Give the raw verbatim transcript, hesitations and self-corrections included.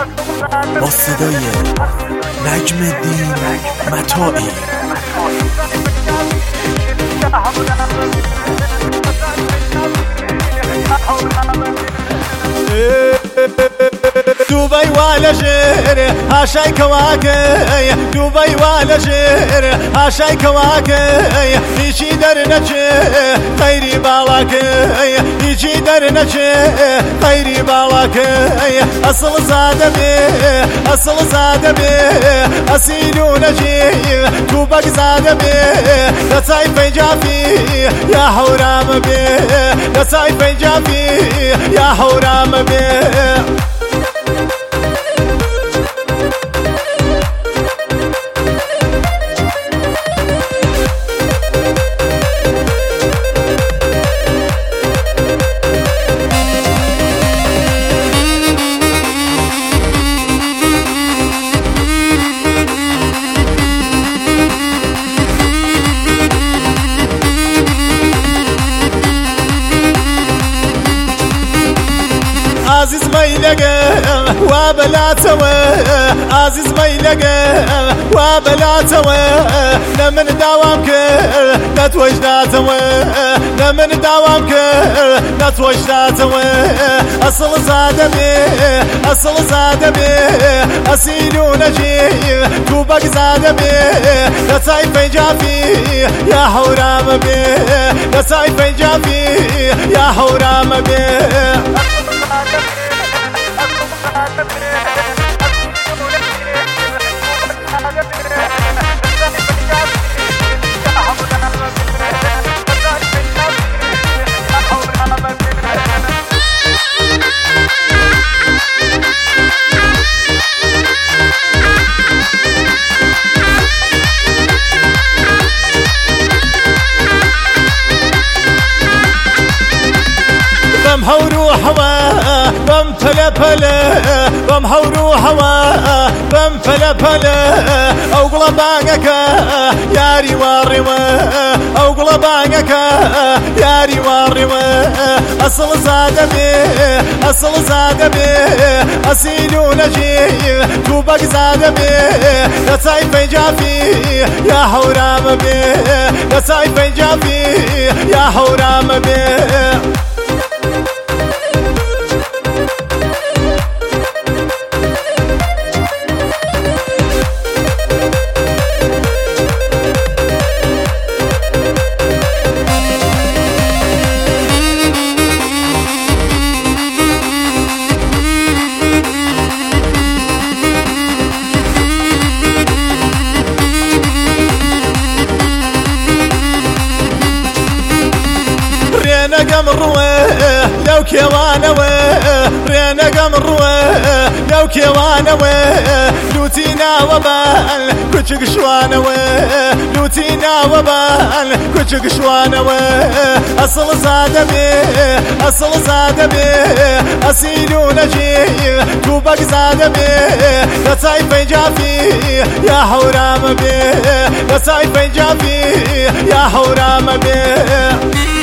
با صدای نجم الدین متاعی. دوبي ولا جير هاشاي كواكي دوبي ولا جير هاشاي كواكي يجي درنجي خيري بالاكي يجي درنجي خيري بالاكي أصل زاد بي أصل زاد بي أسيلو نجي دوبك زاد بي لسايف جافي يا حرام بي لسايف جافي يا حرام بي. عزيز ميلقى وبلا توا عزيز ميلقى وبلا توا لمن دوامك نتوجد توا لمن دوامك نتوجد توا أصل زاد بي أصل زاد بي أسيلو نجي توبك زاد بي لسايف جافي يا حرام بي لسايف جافي يا حرام بي. بمحو روحوا بمفلا فلا بمحو روحوا بمفلا فلا او قلبانك ياري واروا او قلبانك ياري واروا اصل زاد بي اصل زاد بي اسيلو نجي توبك زاد بي لسايف جافي يا حرام بي لسايف جافي يا حرام بي. رينا قمر رواه لو كيوانا واه رينا قمر رواه لو كيوانا واه لوتينا وبال كوتشك شوانا واه لوتينا وبال كوتشك شوانا واه أصل زاد بي أصل زاد بي أسيلو نجي توبك زاد بي لسايف جافي يا حرام بي لسايف جافي يا حرام بي.